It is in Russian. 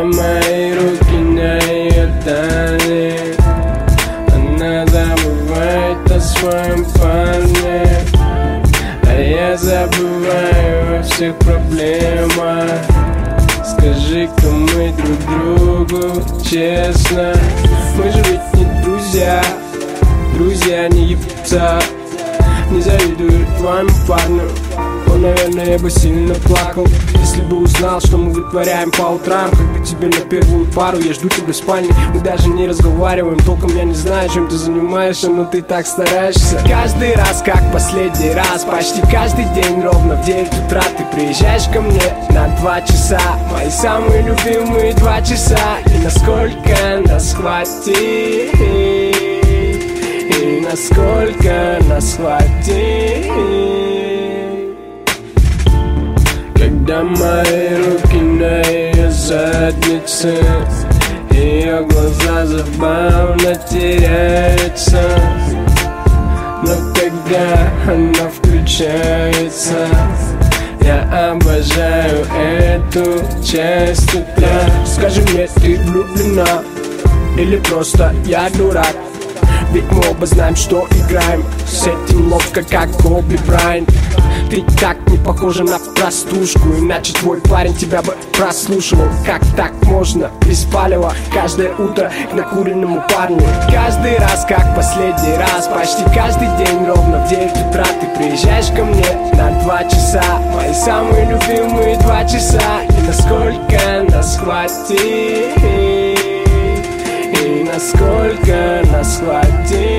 мои руки на ее талии, она забывает о своем парне, а я забываю о всех проблемах. Скажи-ка мы друг другу честно, мы же ведь не друзья, друзья не ебутся. Не завидую твоему парню, он, наверное, бы сильно плакал, если бы узнал, что мы вытворяем по утрам. Как бы тебе на первую пару, я жду тебя в спальне. Мы даже не разговариваем, толком я не знаю, чем ты занимаешься, но ты так стараешься. Каждый раз, как последний раз, почти каждый день ровно в 9 утра ты приезжаешь ко мне на 2 часа. Мои самые любимые 2 часа. И насколько нас хватит, и насколько нас хватит, когда мои руки на ее заднице, ее глаза забавно теряются. Но когда она включается, я обожаю эту часть утра. Скажи мне, ты влюблена или просто я дурак? Ведь мы оба знаем, что играем с этим ловко, как Коби Брайант. Ты так не похожа на простушку, иначе твой парень тебя бы прослушивал. Как так можно без палева каждое утро к накуренному парню? Каждый раз, как последний раз, почти каждый день ровно в 9 утра ты приезжаешь ко мне на 2 часа. Мои самые любимые 2 часа. И насколько нас хватит, и насколько нас хватит.